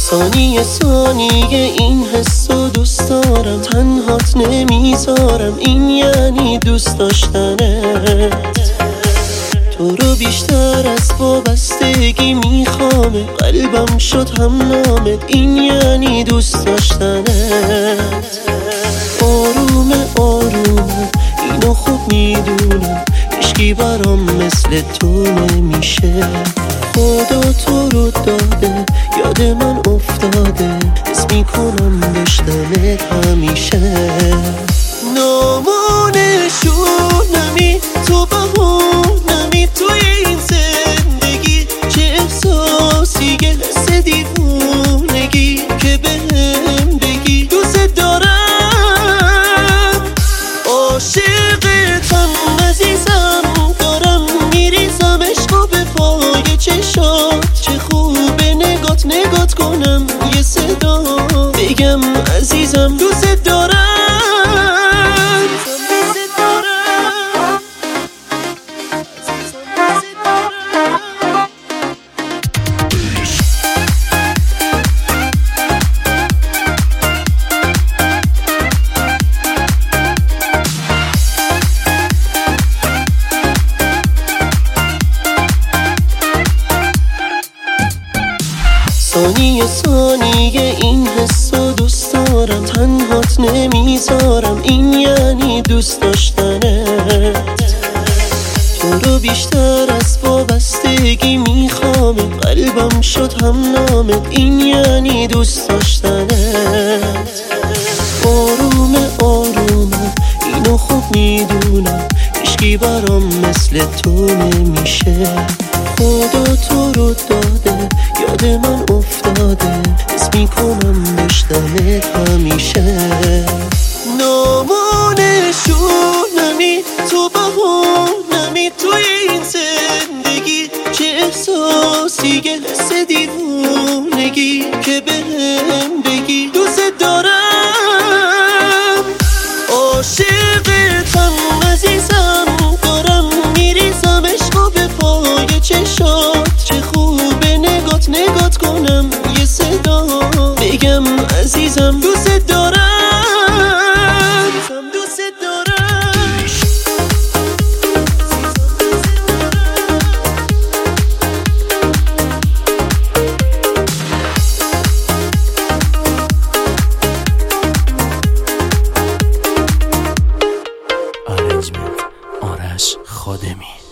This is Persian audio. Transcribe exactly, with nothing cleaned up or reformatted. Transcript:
ثانیه ثانیه این حسو دوست دارم، تنهات نمیذارم، این یعنی دوست داشتنت. تو رو بیشتر از وابستگی میخوامه، قلبم شد هم نامت، این یعنی دوست داشتنت. آرومه آرومه اینو خوب میدونم، عشقی برام مثل تو نمیشه. خدا تو رو داده یاد من افتاده، حس میکنم داشتنت همیشه. نامونشونمی تو بهونمی توی این زندگی، چه احساسیه حس دیوونگی که بهم بگی دوست دارم. عاشقتم عزیزم، دارم میریزم عشقو به پای چشات. چه خوبه نگات نگات کنم، یه صدا بگم عزیزم دوست دارم. ثانیه ثانیه این حسو دوست دارم، تنهات نمیذارم، این یعنی دوست داشتنت. تو رو بیشتر از وابستگی میخوامه، قلبم شد هم نامت، این یعنی دوست داشتنت. آرومه آرومه اینو خوب میدونم، عشقی برام مثل تو نمیشه. خدا تو رو داده یاد من افتاده، حس میکنم داشتنت همیشه. نامونشونمی تو بهونمی توی این زندگی، چه احساسیه حس دیوونگی که بهم بگی دوست دارم. عاشقتم عزیزم، دارم میریزم عشقو به پای چشات. چه خوبه نگات نگات کنم، یه صدا بگم عزیزم دوست دارم. دوست دارم. آرنجمنت آرش خادمی.